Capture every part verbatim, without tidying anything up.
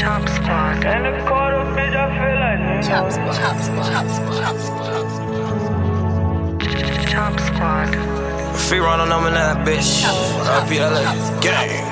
Chop Squad. In the quarter, bitch, I feel like Chop Squad. Chop Squad. Chop Squad. Chop Squad. Free run on them and that bitch. R P L A. Gang.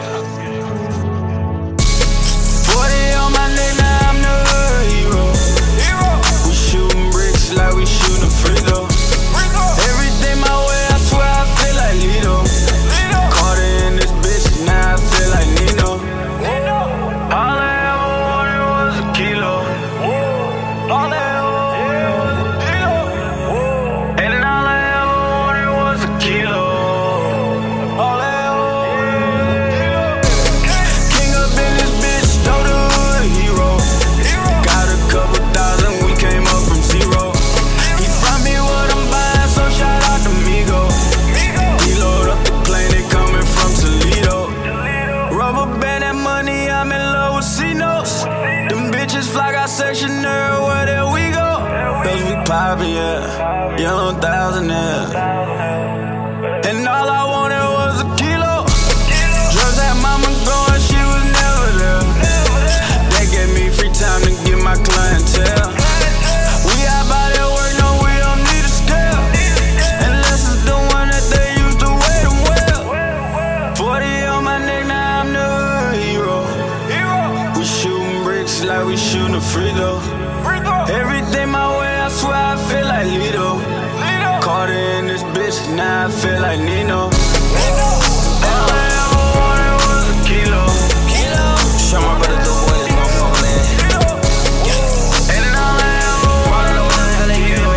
forty on my neck, now I'm the hero. We shooting bricks like we shooting free throw. Everything my way, I swear I feel like Lido. Caught her in this bitch, now I feel like Nino. All I ever wanted was a kilo. All I ever wanted was a kilo. And all I ever wanted was a kilo. All I ever wanted was a kilo. King up in this bitch, throw the hood hero. Got a couple thousand, we came up from zero. He brought me what I'm buying, so shout out to Migo. He load up the plane, they coming from Toledo. Rubber band that money, I'm in love with C-Notes. Them bitches fly, got section everywhere that we go. Cause we poppin', yeah, young thousandaire. And all I wanted was a kilo. Drugs had mama going, she was never there. They gave me free time to get my clientele. We out by that work, no, we don't need a scale. Unless it's the one that they used to weigh them well. forty on my neck, now I'm the hero. We shooting bricks like we shooting a free throw. Everything my way, I swear I feel like Lido. Caught her in this bitch, now I feel like Nino. All I ever wanted was a kilo. Show my brother the boy that's gon' fall in. And all I ever wanted was a kilo.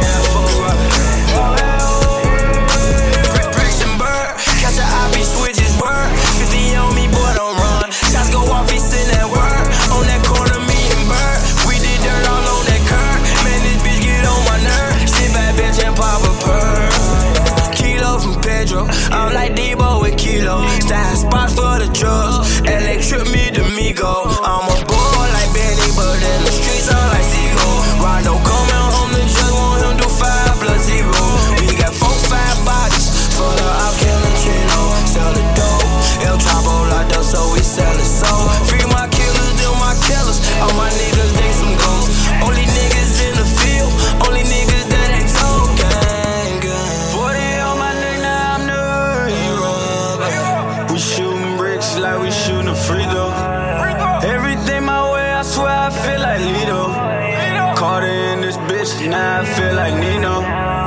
Bricks and bird, catch a I P switches word. fifty on me, boy, don't run. Shots go off, he send that word. On that corner, me and Bird. We did dirt all on that curb. Man, this bitch get on my nerve. Sit back, bitch, and pop a perk. Kilo from Pedro, I'm like Debo with Kilo. Style spots for the drugs, electric me to Migo. I'm a boy like Benny, but in the streets I'm like Seagull. Rondo coming home, the just want him do five plus zero. We got four, five bodies for the op killing Chino. Sell the dope, El Chapo locked up, so we sell it so. Free my killers, them my killers. All my niggas, they some ghosts. Only niggas in the field, only niggas that ain't told. Gang, gang. forty on my neck, now I'm the hero. We shooting bricks like we shooting a free throw. Everything my way, I swear I feel like Lido. Caught her in this bitch, now I feel like Nino.